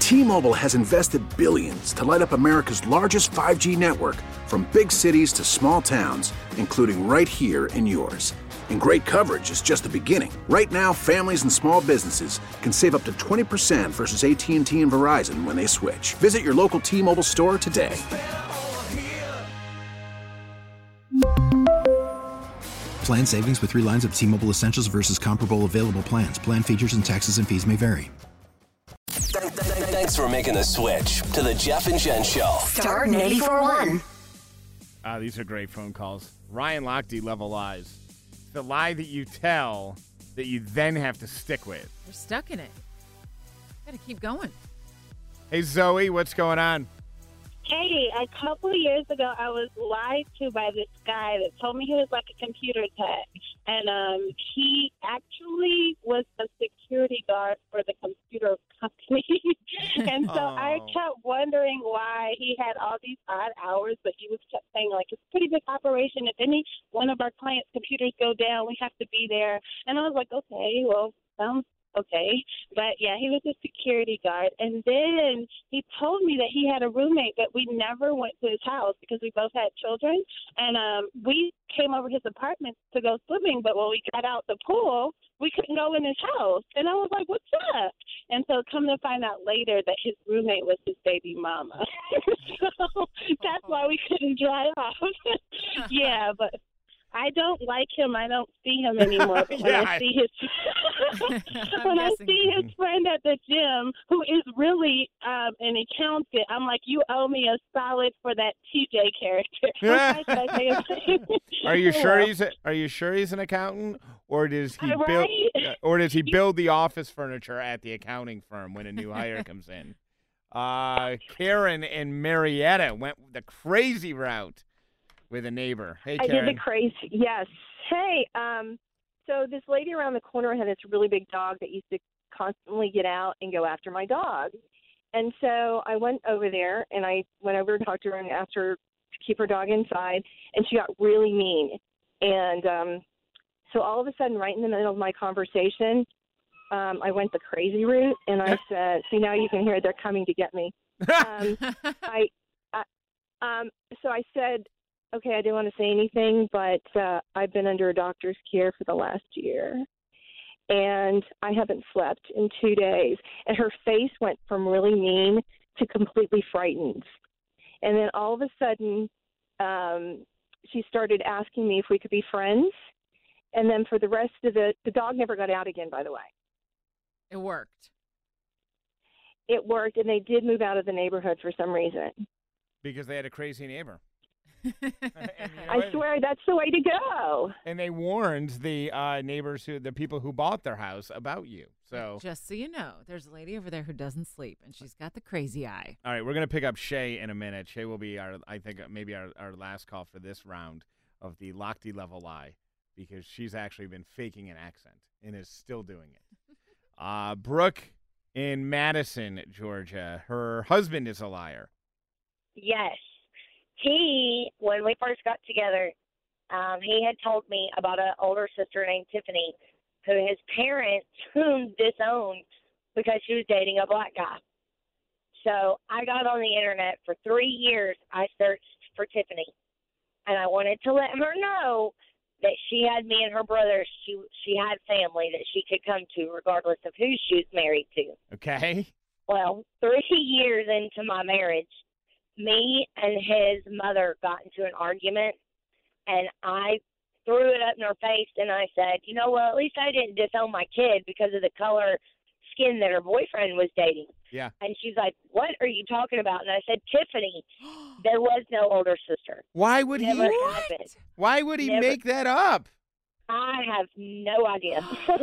T-Mobile has invested billions to light up America's largest 5G network, from big cities to small towns, including right here in yours. And great coverage is just the beginning. Right now, families and small businesses can save up to 20% versus AT&T and Verizon when they switch. Visit your local T-Mobile store today. Plan savings with 3 lines of T-Mobile Essentials versus comparable available plans. Plan features and taxes and fees may vary. Thanks for making the switch to the Jeff and Jen Show. Star 94.1. These are great phone calls. Ryan Lochte, level lies. The lie that you tell that you then have to stick with. We're stuck in it. Gotta keep going. Hey, Zoe, what's going on? Hey, a couple of years ago, I was lied to by this guy that told me he was like a computer tech. And he actually was a security guard for the computer company. And so I kept wondering why he had all these odd hours, but he was kept saying, like, it's a pretty big operation. If any one of our clients' computers go down, we have to be there. And I was like, okay, well, sounds okay. But, yeah, he was a security guard. And then he told me that he had a roommate, but we never went to his house because we both had children. And we came over his apartment to go swimming, but when we got out the pool, we couldn't go in his house. And I was like, what's up? And so come to find out later that his roommate was his baby mama. So that's why we couldn't drive off. Yeah, but I don't like him. I don't see him anymore. But when I see his friend at the gym, who is really an accountant, I'm like, you owe me a solid for that TJ character. Are you sure he's an accountant, or does he build the office furniture at the accounting firm when a new hire comes in? Karen and Marietta went the crazy route with a neighbor. Hey, Karen. I did the crazy, yes. Hey, so this lady around the corner had this really big dog that used to constantly get out and go after my dog. And so I went over there, and I went over and talked to her and asked her to keep her dog inside, and she got really mean. And so all of a sudden, right in the middle of my conversation, I went the crazy route, and I said, see, now you can hear they're coming to get me. So I said, okay, I didn't want to say anything, but I've been under a doctor's care for the last year, and I haven't slept in 2 days. And her face went from really mean to completely frightened. And then all of a sudden, she started asking me if we could be friends. And then for the rest of the dog never got out again, by the way. It worked. It worked, and they did move out of the neighborhood for some reason. Because they had a crazy neighbor. I swear that's the way to go. And they warned the neighbors, the people who bought their house, about you. So just so you know, there's a lady over there who doesn't sleep, and she's got the crazy eye. All right, we're going to pick up Shay in a minute. Shay will be our last call for this round of the Lochte level lie, because she's actually been faking an accent and is still doing it. Brooke in Madison, Georgia. Her husband is a liar. Yes. When we first got together, he had told me about an older sister named Tiffany, who his parents disowned because she was dating a black guy. So I got on the internet for 3 years. I searched for Tiffany, and I wanted to let her know that she had me and her brother. She had family that she could come to regardless of who she was married to. Okay. Well, 3 years into my marriage, me and his mother got into an argument, and I threw it up in her face, and I said, you know, well, at least I didn't disown my kid because of the color skin that her boyfriend was dating. Yeah. And she's like, what are you talking about? And I said, Tiffany, there was no older sister. Why would he? Why would he make that up? I have no idea.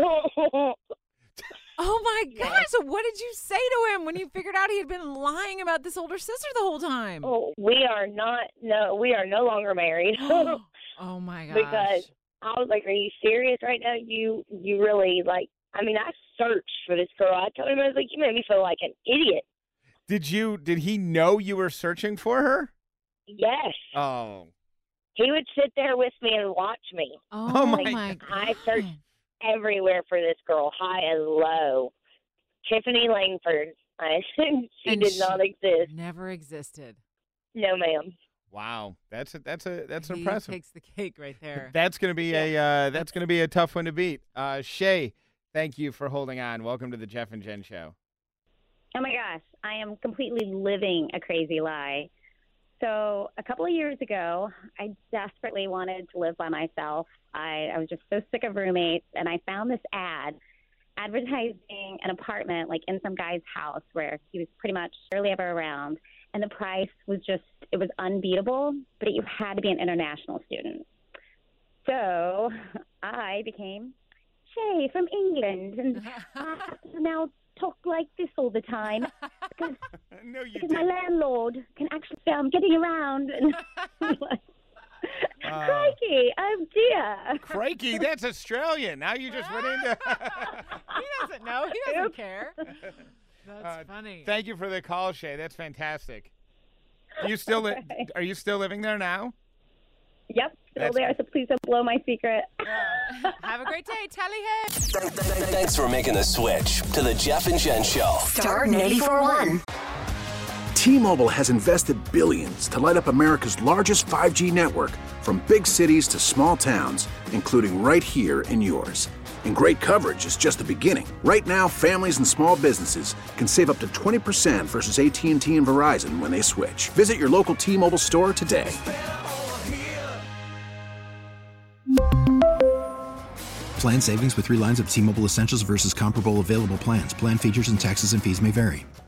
Oh, my gosh. So what did you say to him when you figured out he had been lying about this older sister the whole time? Oh, we are no longer married. Oh, my gosh. Because I was like, are you serious right now? You really, like, I mean, I searched for this girl. I told him, I was like, you made me feel like an idiot. Did he know you were searching for her? Yes. Oh. He would sit there with me and watch me. Oh, my God. I searched everywhere for this girl, high and low, Tiffany Langford. She And did not exist. Never existed. No, ma'am. Wow, that's He impressive. takes the cake right there. That's gonna be a tough one to beat. Shay, thank you for holding on. Welcome to the Jeff and Jen Show. Oh my gosh, I am completely living a crazy lie. So a couple of years ago, I desperately wanted to live by myself. I was just so sick of roommates, and I found this ad advertising an apartment like in some guy's house where he was pretty much barely ever around, and the price was it was unbeatable, but you had to be an international student. So I became Shay from England, and I have to now talk like this all the time because my landlord can actually say I'm getting around. And crikey, oh dear. Crikey, that's Australian. Now you just went into. He doesn't know. He doesn't care. That's funny. Thank you for the call, Shay. That's fantastic. Are you still living there now? Yep, still there, so please don't blow my secret. Have a great day. Tally hey. Thanks for making the switch to the Jeff and Jen Show. Star 94.1. T-Mobile has invested billions to light up America's largest 5G network, from big cities to small towns, including right here in yours. And great coverage is just the beginning. Right now, families and small businesses can save up to 20% versus AT&T and Verizon when they switch. Visit your local T-Mobile store today. Plan savings with 3 lines of T-Mobile Essentials versus comparable available plans. Plan features and taxes and fees may vary.